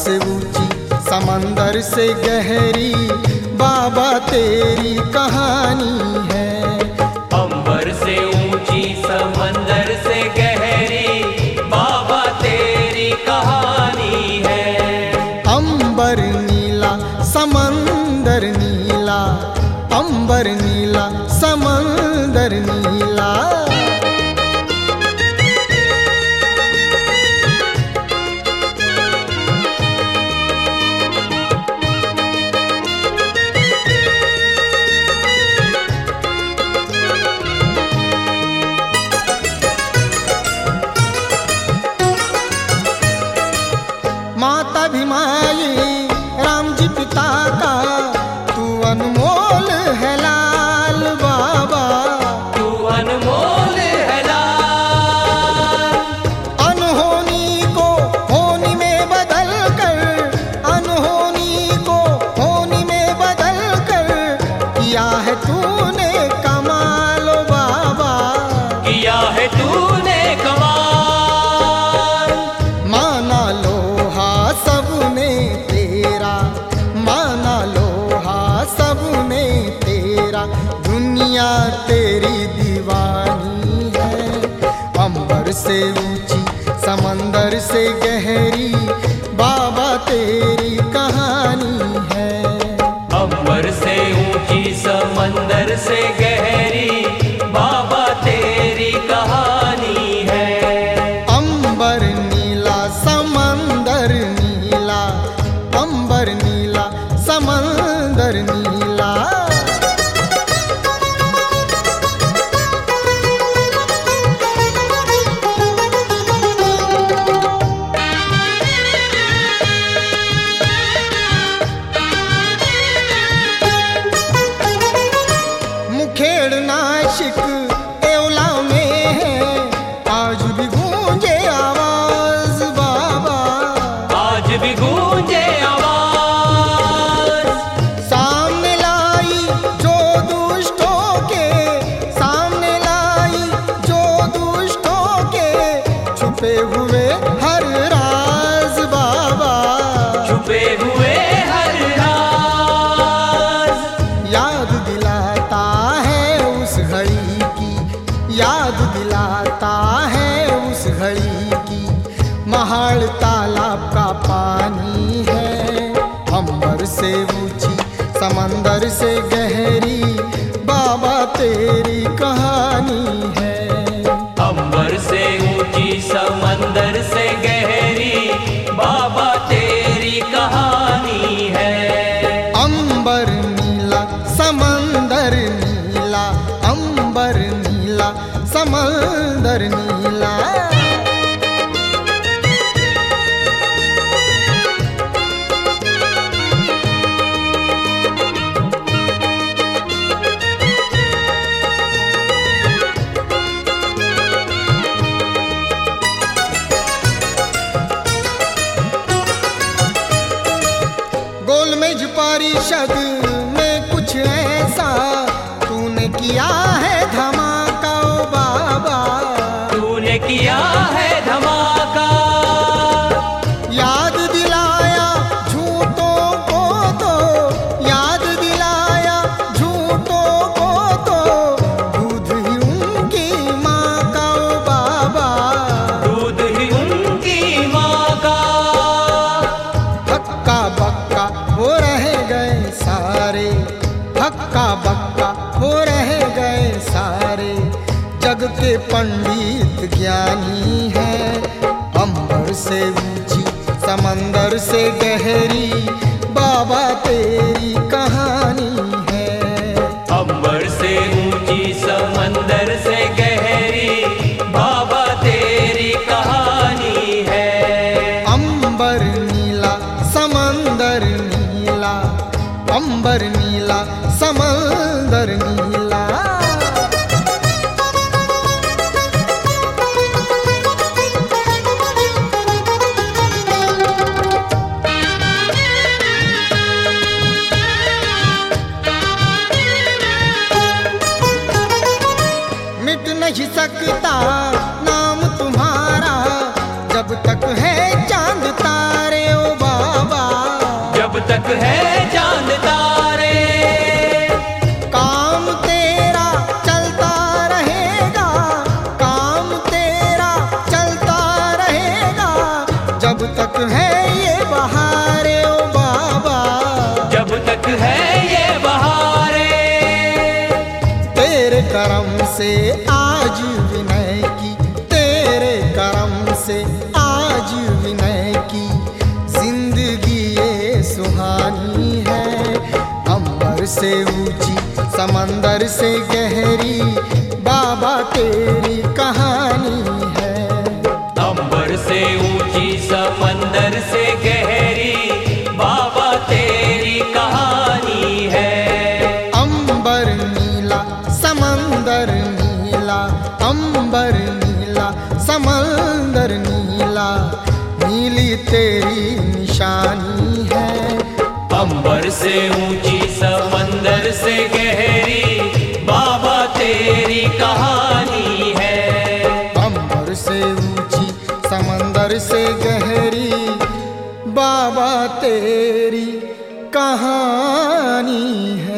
से ऊंची समंदर से गहरी बाबा तेरी कहानी है। अंबर से ऊंची समंदर से गहरी बाबा तेरी कहानी है। अंबर नीला समंदर नीला, अंबर नीला समंदर नीला। माता भी माई राम जी पिता का, तू अनमोल है लाल बाबा, तू अनमोल है लाल। अनहोनी को होनी में बदल कर, अनहोनी को होनी में बदल कर किया है तूने कमाल बाबा, किया है तूने कमाल। माना लोहा सबने तेरा, माना लोहा सबने तेरा, दुनिया तेरी दीवानी है। अंबर से ऊंची समंदर से गहरी बाबा तेरी कहानी है। अंबर से ऊंची समंदर से गहरी बाबा तेरी कहानी है। अंबर नीला समंदर नीला, अंबर नीला समंदर नीला। मुखेड़ नाशिक एवला में है, आज भी गूंजे आवाज बाबा, आज भी गूंजे आवाज। सामने लाई जो दुष्टों के, सामने लाई जो दुष्टों के, छुपे हुए हर राज बाबा, छुपे हुए हर राज। याद दिलाता है उस घड़ी की, याद दिलाता है उस घड़ी की, महाड़ तालाब का पानी है। अंबर से ऊंची समंदर से गहरी बाबा तेरी कहानी है। अंबर से ऊंची समंदर से गहरी बाबा तेरी कहानी है। अंबर नीला समंदर नीला, अंबर नीला समंदर नीला। गोलमेज परिषद में कुछ ऐसा तूने किया है धमाका ओ बाबा, तूने किया है धमाका। याद दिलाया झूठों को तो, याद दिलाया झूठों को तो, दूध ही उनकी माँ का ओ बाबा, दूध ही उनकी माँ का। हक्का बक्का हो रह गए सारे, हक्का बक्का हो रह गए सारे, जग के पंडित ज्ञानी है। अंबर से ऊंची समंदर से गहरी बाबा तेरी कहानी है। अंबर से ऊंची समंदर से गहरी बाबा तेरी कहानी है। अंबर नीला समंदर नीला, अंबर नीला समंदर नीला। मिट नहीं सकता नाम तुम्हारा जब तक है चांद तारे ओ बाबा, तक है चांद तारे। काम तेरा चलता रहेगा, काम तेरा चलता रहेगा, जब तक है ये बहारे ओ बाबा, जब तक है ये बहारे। तेरे करम से आज विनय की, तेरे करम से आज विनय की जिंदगी ये सुहानी है। अंबर से ऊंची समंदर से गहरी बाबा तेरी कहानी है। अंबर से ऊंची समंदर से गहरी बाबा तेरी कहानी है। अंबर नीला समंदर नीला, अंबर नीला समंदर नीला, नीली तेरी निशानी है। अंबर से ऊंची समंदर से गहरी बाबा तेरी कहानी है। अंबर से ऊंची समंदर से गहरी बाबा तेरी कहानी है।